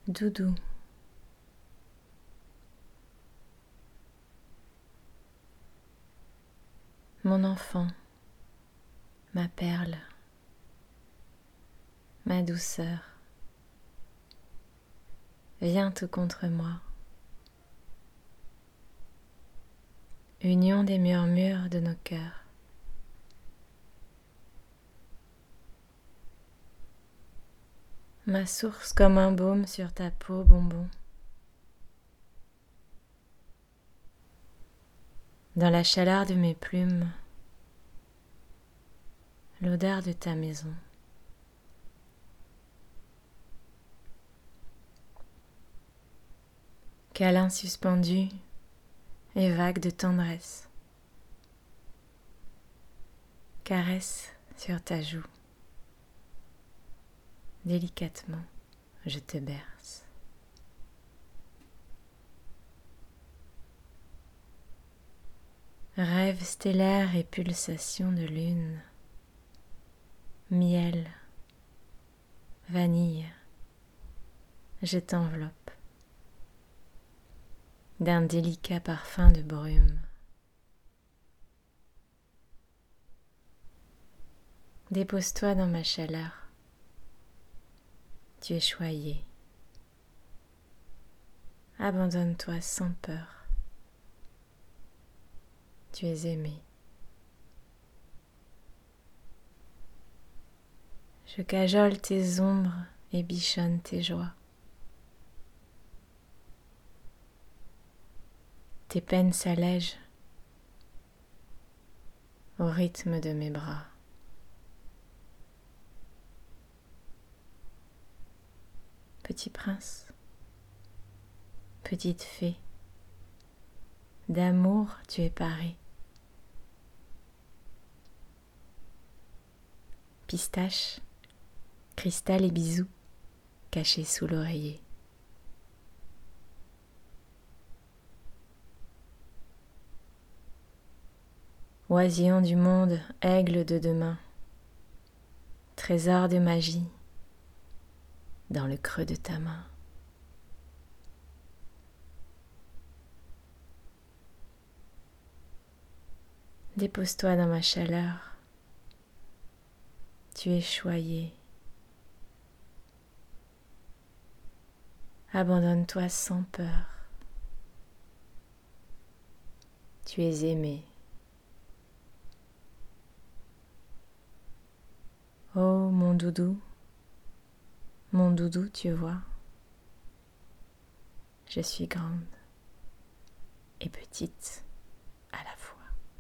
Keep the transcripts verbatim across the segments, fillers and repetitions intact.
Doudou. Mon enfant, ma perle, ma douceur, viens tout contre moi. Union des murmures de nos cœurs. Ma source comme un baume sur ta peau, bonbon. Dans la chaleur de mes plumes, l'odeur de ta maison. Câlin suspendu et vague de tendresse. Caresse sur ta joue. Délicatement, je te berce. Rêve stellaire et pulsation de lune. Miel, vanille, je t'enveloppe d'un délicat parfum de brume. Dépose-toi dans ma chaleur, tu es choyé. Abandonne-toi sans peur, tu es aimé. Je cajole tes ombres et bichonne tes joies. Tes peines s'allègent au rythme de mes bras. Petit prince, petite fée, d'amour tu es paré. Pistache, cristal et bisous cachés sous l'oreiller. Oisillon du monde, aigle de demain, trésor de magie dans le creux de ta main. Dépose-toi dans ma chaleur, tu es choyé. Abandonne-toi sans peur, tu es aimé. Oh mon doudou, mon doudou, tu vois, je suis grande et petite à la fois.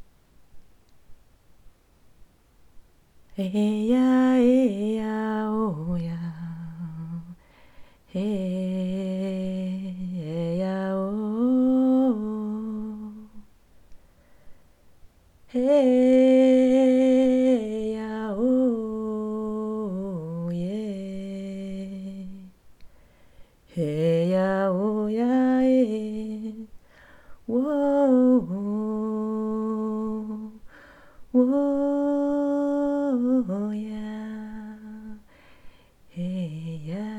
Eh ya, eh ya, oh ya, eh ya, oh, eh ya, oh, yeah, eh ya, oh ya, eh, whoa, whoa, yeah, hey, yeah.